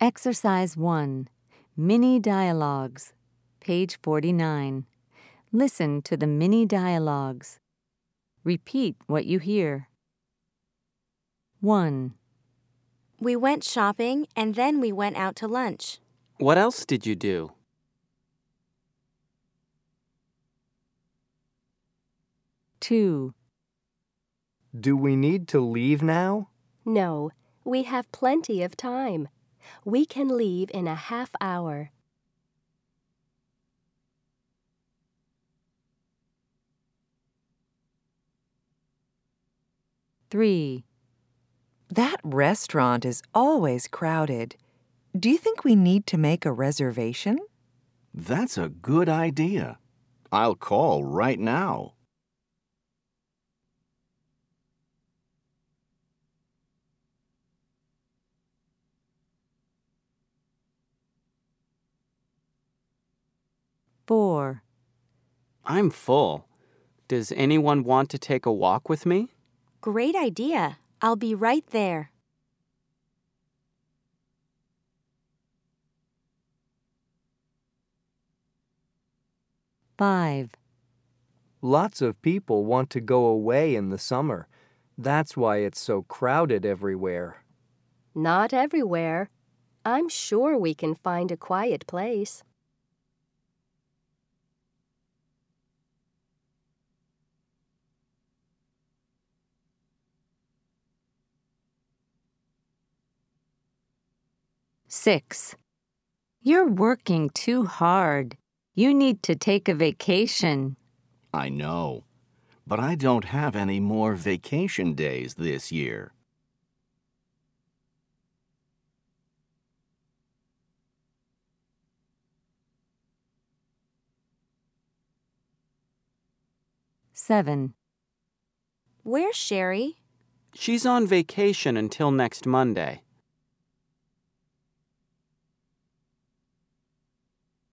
Exercise 1. Mini Dialogues. Page 49. Listen to the mini dialogues. Repeat what you hear. 1. We went shopping and then we went out to lunch. What else did you do? 2. Do we need to leave now? No, we have plenty of time. We can leave in a half hour. 3. That restaurant is always crowded. Do you think we need to make a reservation? That's a good idea. I'll call right now. 4. I'm full. Does anyone want to take a walk with me? Great idea. I'll be right there. 5. Lots of people want to go away in the summer. That's why it's so crowded everywhere. Not everywhere. I'm sure we can find a quiet place. 6. You're working too hard. You need to take a vacation. I know, but I don't have any more vacation days this year. 7. Where's Sherry? She's on vacation until next Monday.